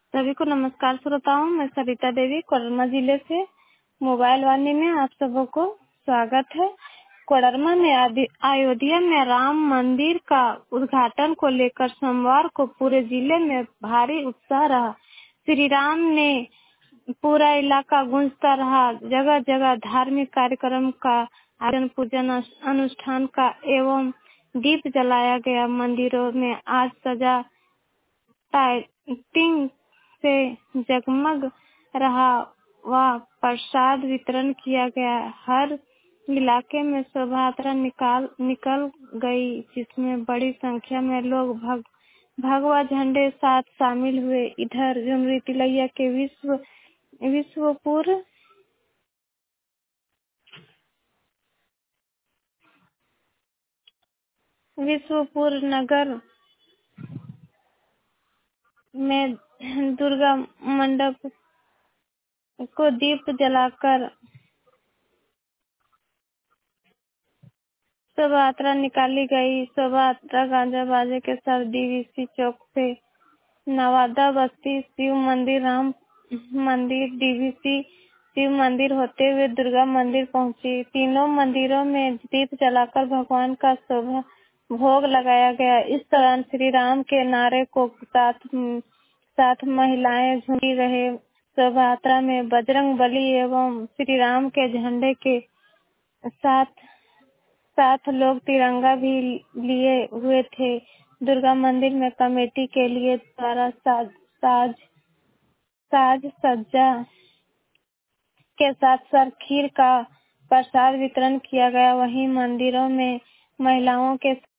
सभी को नमस्कार श्रोताओं, मैं सरिता देवी कोडरमा जिले से मोबाइल वाणी में आप सबों को स्वागत है। कोडरमा में अयोध्या में राम मंदिर का उद्घाटन को लेकर सोमवार को पूरे जिले में भारी उत्साह रहा। श्री राम ने पूरा इलाका गूंजता रहा। जगह जगह धार्मिक कार्यक्रम का आयोजन, पूजन अनुष्ठान का एवं दीप जलाया गया। मंदिरों में आज सजा लाइटिंग से जगमग रहा व प्रसाद वितरण किया गया। हर इलाके में शोभा यात्रा निकल गई, जिसमें बड़ी संख्या में लोग भगवा झंडे साथ शामिल हुए। इधर झुमरी तिलैया के विश्वपुर नगर में दुर्गा मंडप को दीप जलाकर शोभा यात्रा निकाली गई। शोभा यात्रा गांजा बाजे के साथ डीवीसी चौक से नवादा बस्ती शिव मंदिर, राम मंदिर, डीवीसी शिव मंदिर होते हुए दुर्गा मंदिर पहुंची। तीनों मंदिरों में दीप जलाकर भगवान का शोभा भोग लगाया गया। इस दौरान श्री राम के नारे को साथ महिलाएं झूमी रहे। शोभा यात्रा में बजरंग बली एवं श्री राम के झंडे के साथ लोग तिरंगा भी लिए हुए थे। दुर्गा मंदिर में कमेटी के लिए द्वारा साज सज्जा के साथ साथ खीर का प्रसाद वितरण किया गया। वहीं मंदिरों में महिलाओं के